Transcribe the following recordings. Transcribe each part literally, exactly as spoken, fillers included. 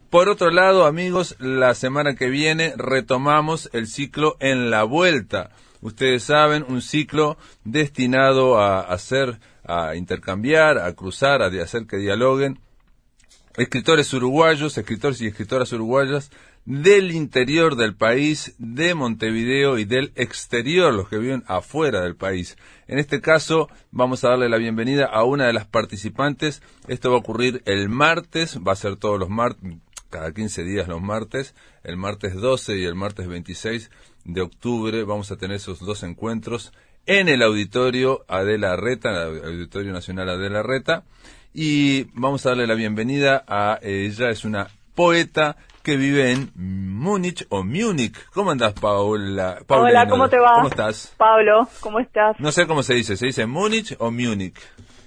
Por otro lado, amigos, la semana que viene retomamos el ciclo En la Vuelta. Ustedes saben, un ciclo destinado a hacer, a intercambiar, a cruzar, a hacer que dialoguen escritores uruguayos, escritores y escritoras uruguayas del interior del país, de Montevideo y del exterior, los que viven afuera del país. En este caso, vamos a darle la bienvenida a una de las participantes. Esto va a ocurrir el martes, va a ser todos los martes, cada quince días los martes, el martes doce y el martes veintiséis de octubre vamos a tener esos dos encuentros en el Auditorio Adela Reta, en el Auditorio Nacional Adela Reta. Y vamos a darle la bienvenida a ella, es una poeta que vive en Múnich o Múnich. ¿Cómo andás, Paula? Paula Hola, ¿cómo te va? ¿Cómo estás? Pablo, ¿cómo estás? No sé cómo se dice, ¿se dice Múnich o Múnich?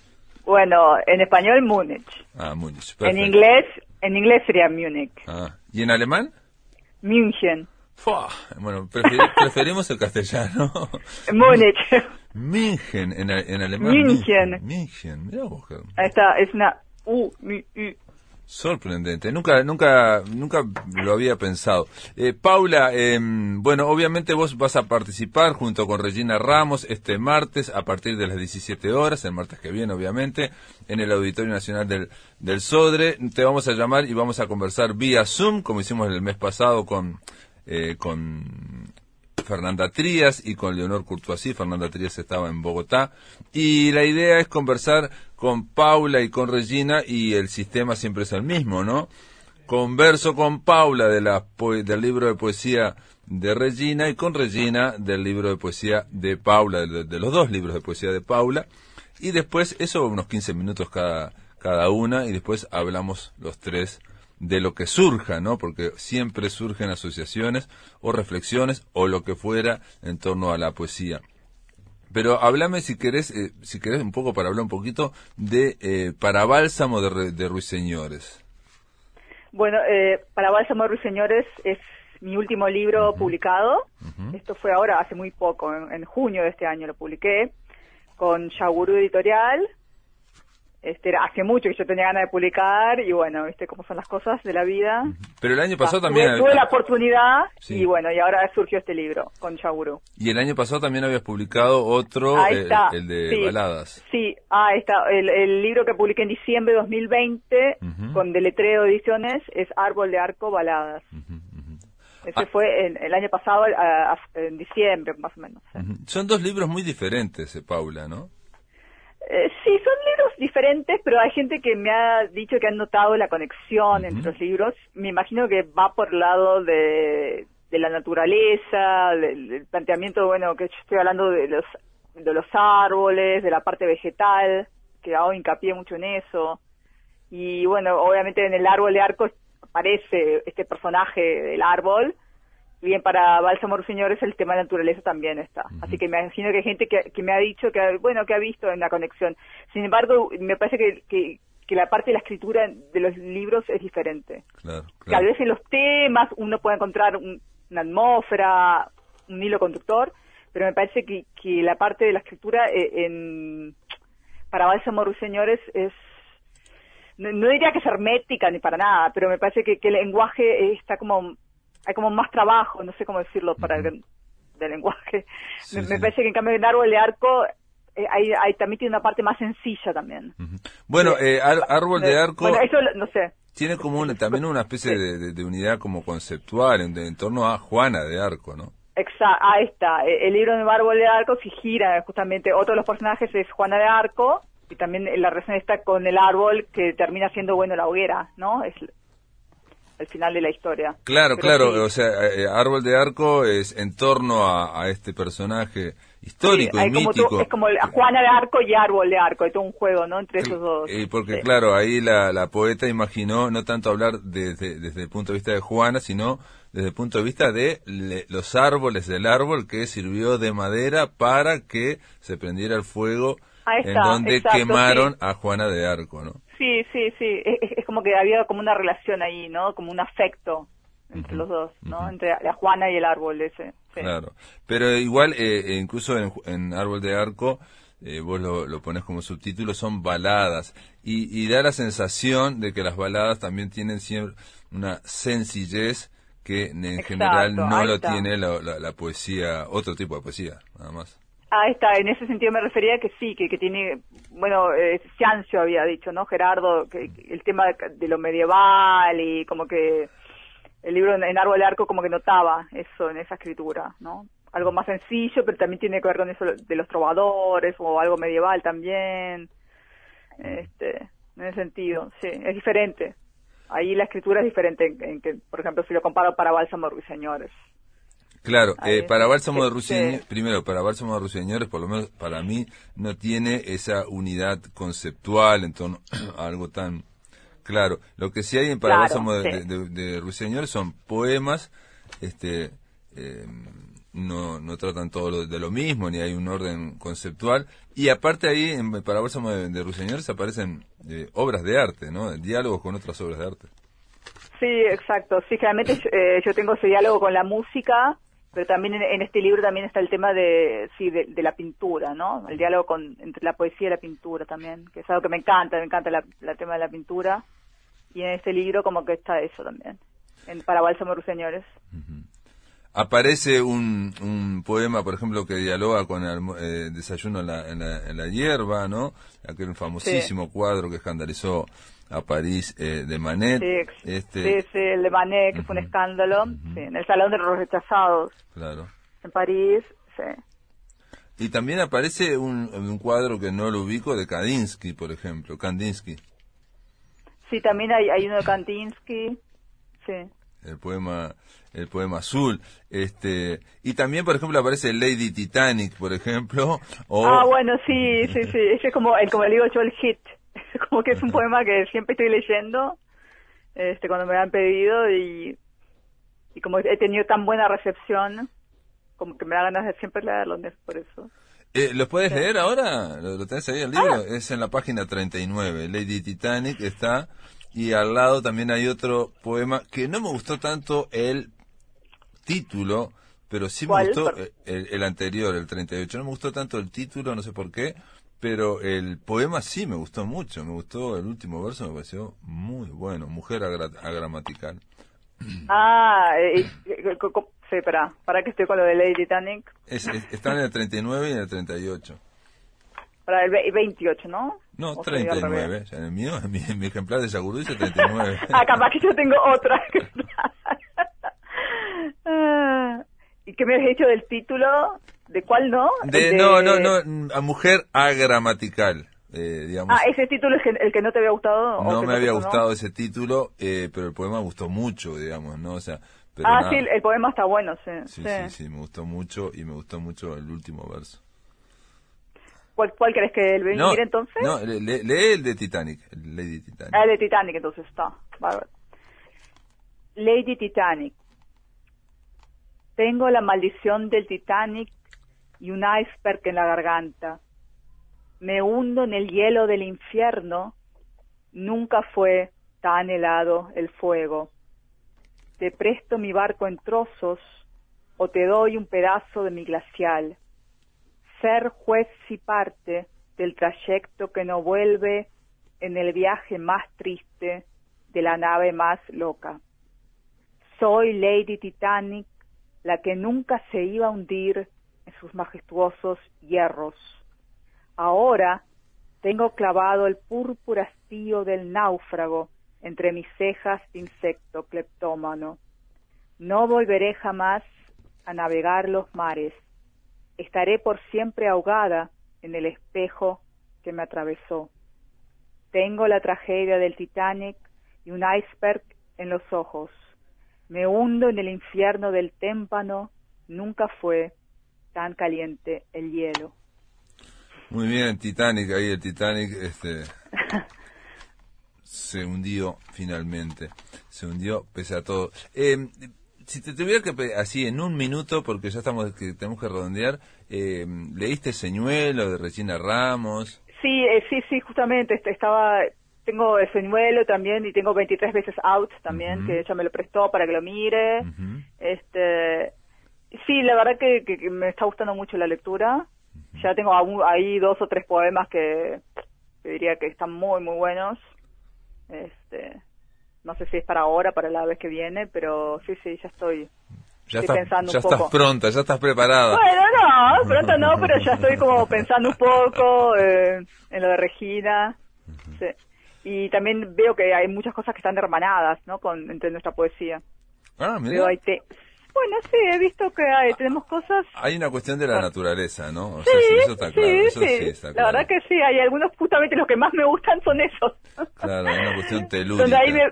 Bueno, en español Múnich. Ah, Múnich, perfecto. En inglés, en inglés sería Múnich. Ah, ¿y en alemán? München. Fua, bueno, preferi- preferimos el castellano. Múnich. München, en, en alemán. München. München, mirá vos. Ahí está, es una U, U, U. Sorprendente, nunca, nunca, nunca lo había pensado. Eh, Paula, eh, bueno, obviamente vos vas a participar junto con Regina Ramos este martes a partir de las diecisiete horas, el martes que viene, obviamente, en el Auditorio Nacional del, del Sodre. Te vamos a llamar y vamos a conversar vía Zoom, como hicimos el mes pasado con, eh, con Fernanda Trías y con Leonor Courtoisí. Fernanda Trías estaba en Bogotá. Y la idea es conversar con Paula y con Regina, y el sistema siempre es el mismo, ¿no? Converso con Paula de la po- del libro de poesía de Regina y con Regina del libro de poesía de Paula, de, de los dos libros de poesía de Paula. Y después, eso unos quince minutos cada, cada una, y después hablamos los tres de lo que surja, ¿no? Porque siempre surgen asociaciones o reflexiones o lo que fuera en torno a la poesía. Pero háblame, si querés, eh, si querés un poco, para hablar un poquito de eh, Para Bálsamo de, de Ruiseñores. Bueno, eh, Para Bálsamo de Ruiseñores es mi último libro uh-huh. publicado. Uh-huh. Esto fue ahora, hace muy poco, en, en junio de este año lo publiqué, con Yagurú Editorial. Este, hace mucho que yo tenía ganas de publicar, y bueno, viste cómo son las cosas de la vida. Pero el año pasado ah, también... Tuve, tuve la oportunidad, sí. Y bueno, y ahora surgió este libro, con Yagurú. Y el año pasado también habías publicado otro, ahí está. El, el de sí, baladas. Sí, ahí está. El, el libro que publiqué en diciembre de dos mil veinte, uh-huh. con Deletreo Ediciones, es Árbol de Arco, Baladas. Uh-huh, uh-huh. Ese ah. fue en, el año pasado, a, a, en diciembre, más o menos. Uh-huh. Son dos libros muy diferentes, eh, Paula, ¿no? Eh, sí, son libros diferentes, pero hay gente que me ha dicho que han notado la conexión uh-huh. entre los libros. Me imagino que va por el lado de, de la naturaleza, del, del planteamiento, bueno, que yo estoy hablando de los, de los árboles, de la parte vegetal, que hago hincapié mucho en eso. Y bueno, obviamente en el Árbol de Arco aparece este personaje del árbol. Bien, para Bálsamo de Ruiseñores el tema de la naturaleza también está. Uh-huh. Así que me imagino que hay gente que, que me ha dicho que, bueno, que ha visto en la conexión. Sin embargo, me parece que, que, que la parte de la escritura de los libros es diferente. Claro, claro. Tal vez en los temas uno puede encontrar un, una atmósfera, un hilo conductor, pero me parece que, que la parte de la escritura eh, en, para Bálsamo de Ruiseñores es, no, no diría que es hermética ni para nada, pero me parece que, que el lenguaje está como... hay como más trabajo, no sé cómo decirlo para uh-huh. el del lenguaje. Sí, me, sí. me parece que en cambio en Árbol de Arco eh, hay, hay, también tiene una parte más sencilla también. Uh-huh. Bueno, eh, ar- Árbol de Arco... Bueno, eso no sé. Tiene como una, también una especie sí. de, de, de unidad como conceptual en, de, en torno a Juana de Arco, ¿no? Exacto, ahí está. El libro de Árbol de Arco se gira justamente, otro de los personajes es Juana de Arco, y también la relación está con el árbol que termina siendo, bueno, la hoguera, ¿no? Es el final de la historia. Claro, Pero claro, sí. O sea, eh, Árbol de Arco es en torno a, a este personaje histórico sí, y mítico. Como tú, es como el, Juana de Arco y Árbol de Arco, es todo un juego, ¿no? Entre esos dos. Y porque, sí. claro, ahí la, la poeta imaginó no tanto hablar desde, desde el punto de vista de Juana, sino desde el punto de vista de le, los árboles del árbol que sirvió de madera para que se prendiera el fuego está, en donde exacto, quemaron sí. a Juana de Arco, ¿no? Sí, sí, sí, es, es como que había como una relación ahí, ¿no? Como un afecto entre uh-huh. los dos, ¿no? Uh-huh. Entre la Juana y el árbol ese. Sí. Claro, pero igual, eh, incluso en, en Árbol de Arco, eh, vos lo, lo pones como subtítulo, son baladas. Y, y da la sensación de que las baladas también tienen siempre una sencillez que en Exacto, general no ahí lo está. tiene la, la, la poesía, otro tipo de poesía, nada más. Ahí está, en ese sentido me refería que sí, que, que tiene, bueno, eh, Ciancio había dicho, ¿no? Gerardo, que, que el tema de, de lo medieval y como que el libro en, en Árbol de Arco como que notaba eso en esa escritura, ¿no? Algo más sencillo, pero también tiene que ver con eso de los trovadores o algo medieval también, este, en ese sentido, sí, es diferente. Ahí la escritura es diferente, en, en que, por ejemplo, si lo comparo para Bálsamo de Ruiseñores. Claro, eh, para Bálsamo de sí, Ruiseñores, sí. primero, para Bálsamo de Ruiseñores, por lo menos para mí, no tiene esa unidad conceptual en torno a algo tan claro. Lo que sí hay en para Claro, Bálsamo de, sí. de, de, de Ruiseñores son poemas, este, eh, no, no tratan todo lo, de lo mismo, ni hay un orden conceptual. Y aparte ahí, en, para Bálsamo de, de Ruiseñores aparecen eh, obras de arte, ¿no? Diálogos con otras obras de arte. Sí, exacto. Sí, generalmente eh, yo tengo ese diálogo con la música, pero también en, en este libro también está el tema de sí de, de la pintura, ¿no? El diálogo con entre la poesía y la pintura también, que es algo que me encanta, me encanta la, la tema de la pintura, y en este libro como que está eso también, en para Bálsamo de Ruiseñores. Uh-huh. Aparece un, un poema, por ejemplo, que dialoga con el eh, desayuno en la, en, la, en la hierba, ¿no? Aquel famosísimo sí. cuadro que escandalizó a París eh, de Manet. Sí, este... sí, sí, el de Manet, que uh-huh. fue un escándalo, uh-huh. sí, en el Salón de los Rechazados. Claro. En París, sí. Y también aparece un, un cuadro que no lo ubico de Kandinsky, por ejemplo, Kandinsky. Sí, también hay, hay uno de Kandinsky, sí. El poema el poema azul, este y también por ejemplo aparece Lady Titanic, por ejemplo, o... ah bueno sí sí sí ese es como el como le digo yo el hit, como que es un poema que siempre estoy leyendo este cuando me han pedido y y como he tenido tan buena recepción como que me da ganas de siempre leerlo, por eso. Eh, ¿Lo puedes sí. leer ahora? ¿Lo, lo tenés ahí el libro? Ah. Es en la página treinta y nueve. Lady Titanic está, y al lado también hay otro poema que no me gustó tanto el título, pero sí me gustó el, el anterior, el treinta y ocho. No me gustó tanto el título, no sé por qué, pero el poema sí me gustó mucho. Me gustó el último verso, me pareció muy bueno. Mujer agra- agramatical. Ah, eh, eh, sí, para, para que estoy con lo de Lady Titanic. Es, es, están en el treinta y nueve y en el treinta y ocho. Para el veintiocho, ¿no? No, treinta y nueve. En el mío, en mi, en mi ejemplar de Yagurú dice treinta y nueve. Ah, capaz que yo tengo otra. ¿Y qué me has hecho del título? ¿De cuál no? De, de... No, no, no, a mujer agramatical, eh, digamos. Ah, ¿ese título es el que no te había gustado? No o que me no había te gustado ese título, eh, pero el poema me gustó mucho, digamos, ¿no? O sea, pero ah, nada. sí, el poema está bueno, sí. Sí, sí. sí, sí, me gustó mucho y me gustó mucho el último verso. ¿Cuál, cuál crees que el venir no, entonces? No, lee, lee el de Titanic, el Lady Titanic. Ah, el de Titanic entonces está. Bárbaro. Lady Titanic. Tengo la maldición del Titanic y un iceberg en la garganta. Me hundo en el hielo del infierno. Nunca fue tan helado el fuego. Te presto mi barco en trozos o te doy un pedazo de mi glacial. Ser juez y parte del trayecto que no vuelve en el viaje más triste de la nave más loca. Soy Lady Titanic, la que nunca se iba a hundir en sus majestuosos hierros. Ahora tengo clavado el púrpura hastío del náufrago entre mis cejas de insecto cleptómano. No volveré jamás a navegar los mares. Estaré por siempre ahogada en el espejo que me atravesó. Tengo la tragedia del Titanic y un iceberg en los ojos. Me hundo en el infierno del témpano. Nunca fue tan caliente el hielo. Muy bien, Titanic, ahí el Titanic este se hundió finalmente. Se hundió pese a todo. Eh, Si te tuviera que, así en un minuto, porque ya estamos, que tenemos que redondear, eh, ¿leíste Señuelo de Regina Ramos? Sí, eh, sí, sí, justamente, estaba, tengo Señuelo también y tengo veintitrés veces Out también, uh-huh. que ella me lo prestó para que lo mire. Uh-huh. Este, sí, la verdad que, que, que me está gustando mucho la lectura. Ya tengo ahí dos o tres poemas que, que diría que están muy, muy buenos. Este, no sé si es para ahora, para la vez que viene, pero sí, sí, ya estoy, ya estoy estás, pensando ya un poco. estás pronta, ya estás preparada. Bueno, no, pronto no, pero ya estoy como pensando un poco eh, en lo de Regina. Uh-huh. Sí. Y también veo que hay muchas cosas que están hermanadas, ¿no? Con, entre nuestra poesía. Ah, mira. Veo, hay te... Bueno, sí, he visto que hay, tenemos cosas... Hay una cuestión de la naturaleza, ¿no? O sí, sea, sí, eso está sí, claro. Eso sí. sí está la claro. verdad que sí, hay algunos, justamente los que más me gustan son esos. Claro, hay una cuestión telúrica. Donde ahí me,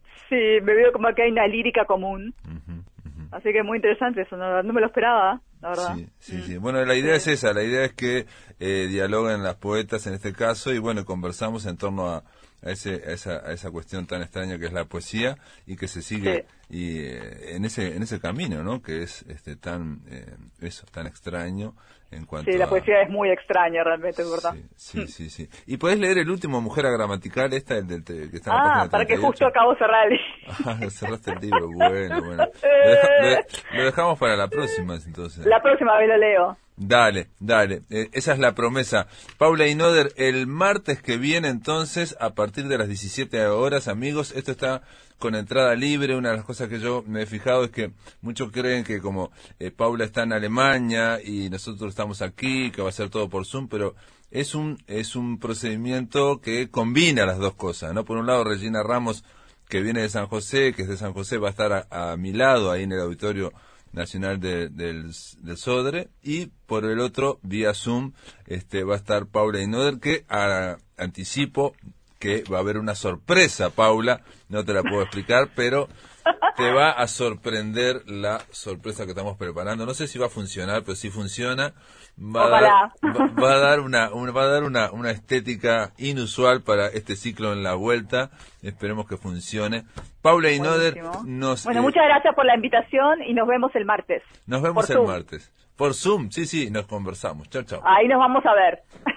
sí, me veo como que hay una lírica común. Uh-huh, uh-huh. Así que muy interesante eso, no, no me lo esperaba, la verdad. Sí, sí, mm. sí. Bueno, la idea sí. es esa, la idea es que eh, dialoguen las poetas en este caso y bueno, conversamos en torno a, a, ese, a, esa, a esa cuestión tan extraña que es la poesía y que se sigue sí. y eh, en ese en ese camino, ¿no? Que es este tan eh, eso tan extraño en cuanto sí, la a... poesía es muy extraña realmente, es verdad. Sí, sí, sí, sí. ¿Y podés leer el último Mujer Agramatical, esta, el del que está en la ah, página para que treinta y ocho? justo acabo de cerrar el Ah, cerraste el libro, bueno, bueno. Lo, deja, lo, lo dejamos para la próxima, entonces. La próxima vez lo leo. Dale, dale, eh, esa es la promesa. Paula Einoder, el martes que viene entonces, a partir de las diecisiete horas, amigos, esto está con entrada libre. Una de las cosas que yo me he fijado es que muchos creen que como eh, Paula está en Alemania y nosotros estamos aquí, que va a ser todo por Zoom, pero es un es un procedimiento que combina las dos cosas, ¿no? Por un lado, Regina Ramos, que viene de San José, que es de San José, va a estar a, a mi lado, ahí en el Auditorio Nacional de, del, del Sodre, y por el otro, vía Zoom, este va a estar Paula Einoder, que a, anticipo que va a haber una sorpresa, Paula, no te la puedo explicar, pero te va a sorprender la sorpresa que estamos preparando. No sé si va a funcionar, pero si funciona, va a dar, va, va a dar una, una va a dar una, una estética inusual para este ciclo en la vuelta. Esperemos que funcione. Paula Einoder nos... Bueno, eh, muchas gracias por la invitación y nos vemos el martes. Nos vemos por el Zoom. martes. Por Zoom, sí, sí, nos conversamos. Chao, chao. Ahí nos vamos a ver.